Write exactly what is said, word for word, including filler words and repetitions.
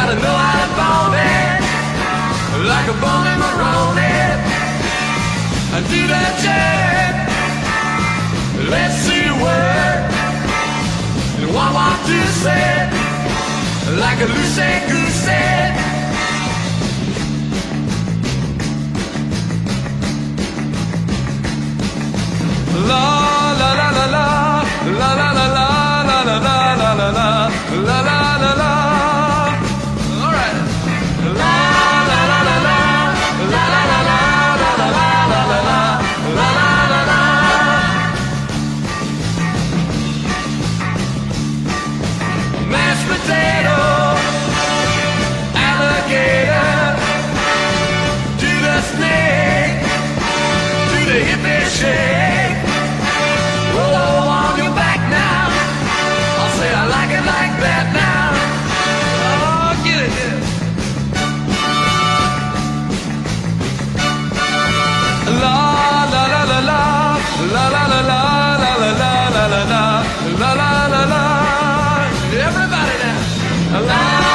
gotta know how to bomb it, like a bum in Maroney. And do that jerk, let's see you work. And one, one, two, set, like a loosey-goosey. La la la la la la la la la la la la la la la la la la. All right. La la la la la la la la la la la la la la la la la. Mashed potato, alligator, do the snake, do the hippie shake. La la la la la la la la la la la la la la. Everybody now. La.